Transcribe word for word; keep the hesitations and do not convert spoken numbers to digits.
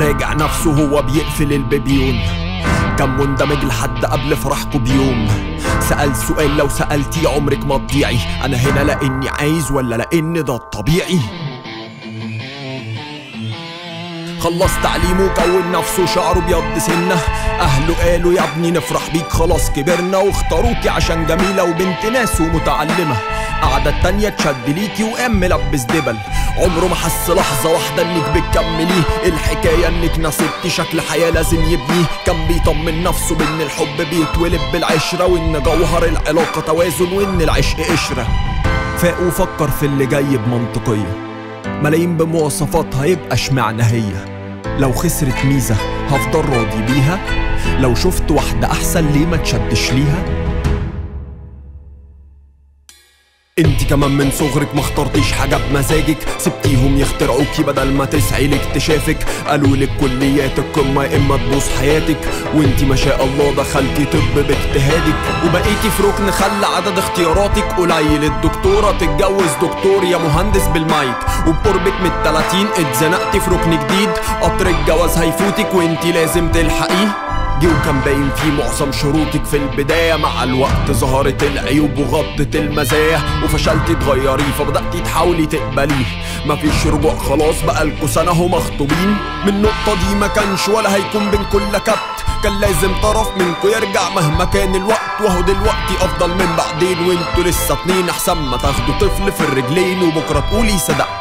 راجع نفسه هو بيقفل البيبيون. كان مندمج لحد قبل فرحكوا بيوم. سأل سؤال لو سألتي عمرك ما تضيعي، انا هنا لاني عايز ولا لان ده الطبيعي؟ خلص تعليمه وكون نفسه شعره بيض سنة. اهله قالوا يا ابني نفرح بيك خلاص كبرنا، واختاروكي عشان جميلة وبنت ناس ومتعلمة. قعدة التانية تشد ليكي وقام ملبس دبل، عمره ما حس لحظة واحدة انك بتكمليه. الحكاية انك نسيتي شكل حياة لازم يبنيه. كان بيطمن نفسه بان الحب بيتولد بالعشرة، وان جوهر العلاقة توازن وان العشق قشرة. فاق وفكر في اللي جاي بمنطقية، ملايين بمواصفاتها يبقى اشمعنى هي؟ لو خسرت ميزة هفضل راضي بيها، لو شفت واحدة احسن ليه ما تشدش ليها؟ انتي كمان من صغرك ما اخترتيش حاجة بمزاجك، سبتيهم يخترعوكي بدل ما تسعي لاكتشافك. قالولك كليات القمة يا اما تبوظ حياتك، وانتي ما شاء الله دخلتي طب باجتهادك. وبقيتي في ركن خلى عدد اختياراتك قليل، الدكتورة تتجوز دكتور يا مهندس بالمايك. وبقربك من التلاتين اتزنقتي في ركن جديد، قطر الجواز هيفوتك وانتي لازم تلحقيه. جه وكان باين فيه معظم شروطك في البداية، مع الوقت ظهرت العيوب وغطت المزايا، وفشلتي تغيريه فبدأتي تحاولي تقبليه. مفيش رجوع خلاص بقالكوا سنة هو مخطوبين، من النقطة دي ما كانش ولا هيكون بينكوا الا كبت. كان لازم طرف منكوا يرجع مهما كان الوقت، وهو دلوقتي افضل من بعدين، وانتوا لسه اتنين احسن ما تاخدوا طفل في الرجلين وبكرة تقولي صدقت.